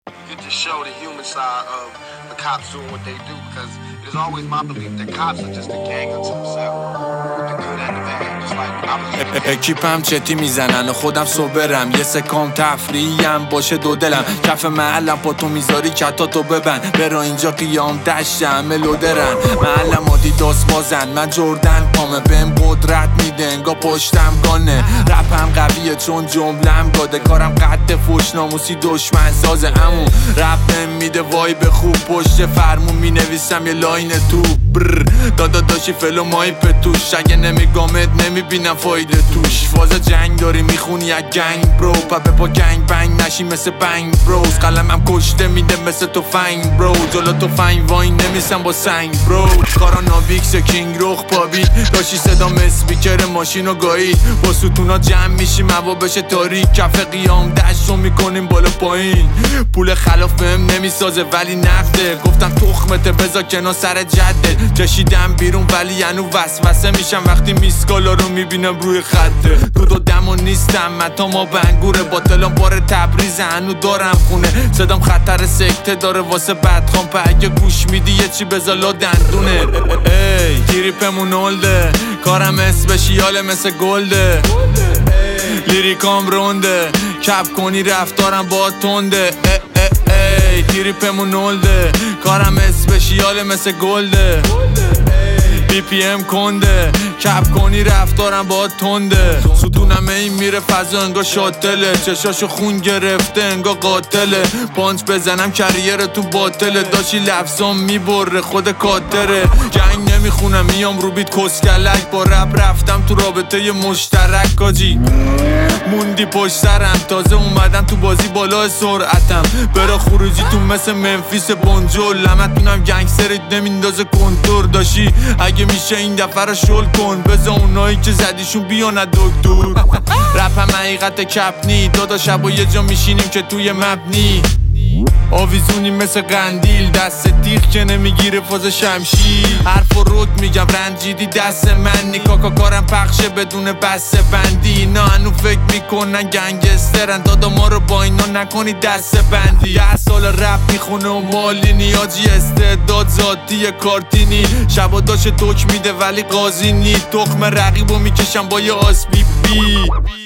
Get to show the human side of the cops doing what they do, because it is always my belief that cops are just a gang unto themselves, with the good and the bad. Just like I believe اکیپم چتی میزنن و خودم صبرم، یه سکام تفریحیم باشه دو دلم، کف محلم پا تو میذاری کتا تو ببند، برا اینجا قیام دشت همه لودرن، محلم آدیداس بازن من جردن پامه، بهم قدرت میده انگا پشتم گانه، رپم قویه چون جملم گاده، کارم قد فوش ناموسی دشمن سازه، امون رپ میده وایب خوب، پشت فرمون مینویسم یه لاین تو برر دادا داشی فلو مایپ توش، اگه نمیگامت نمیبینم فایده توش، فاز جنگ داری میخونی یک گنگ برو، پا پا گنگ بنگ نشی مثل بنگ بروز، قلمم کشته میده مثل تو فنگ برو، جلو تو فنگ واین نمیسم با سنگ برو، کارا ناویکس کینگ رخ پابید، داشی صدا مسپیکر ماشینو گایی، با ستونا جمع میشی موا بشه تاریک، کف قیام دشت رو میکنیم بالا پایین، پول خلاف بهم نمیسازه ولی نقده، گفتم تخمته بذار کنار سر جده، کشیدم بیرون ولی هنو وسوسه میشم وقتی میسکالا رو میبینم روی خطه، دود و دم و نیستم متا ما بنگوره، باطلان بار تبریز هنو دارم خونه، صدام خطر سکته داره واسه بدخوام، پا اگه گوش میدی یه چی بزالا دندونه، ای تریپمون اولده، کارم اسپشیاله مثل گلده، لیریکام رونده، کپ کنی رفتارم با تنده، ای تریپمون اولده، کارم اسپشیاله مثل گلده، بی پی ام کنده، کپ کنی رفتارم با تنده، ستونم این میره فضا انگا شاتله، چشاشو خون گرفته انگا قاتله، پانچ بزنم کریر تو باطله، داشی لفظام میبره خود کاتره، جنگ نمیخونم میام رو بیت کسکلک، با رپ رفتم تو رابطه ی مشترک کاجی، موندی پشت سرم تازه اومدم تو بازی بالا سرعتم، برا خروجی تو مثل منفیس بونجول، لمتونم گنگسترت نمیندازه کنتور، داشی اگه میشه این دفعه رو شل کن، بذار اونایی که زدیشون بیان از دکتر، رپم حقیقت کپنی، دادا شبا یه جا میشینیم که توی مبنی، آویزونی مثل قندیل، دست تیغ که نمیگیره فاز شمشیر، حرف و رک میگم رنجیدی دست من نی، کاکا کارم پخشه بدون بسته بندی، اینا هنو فکر میکنن گنگسترن، دادا ما رو با اینا نکنی دست بندی، 10 سال رپ میخونه و مالی نیازی، استعداد ذاتی کارتینی، شبا داشت دک میده ولی قاضی نی، تخم رقیبو میکشم با یه آسبی بی،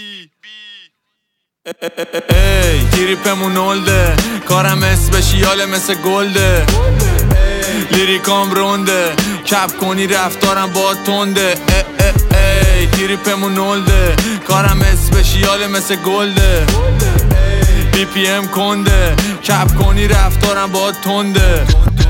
ای تریپمون اولده، کارم اسپشیاله مثل گلده، لیریکام رونده، کپ کنی رفتارم با تنده، ای تریپمون اولده، کارم اسپشیاله مثل گلده، بی پی ام کنده، کپ کنی رفتارم با تنده.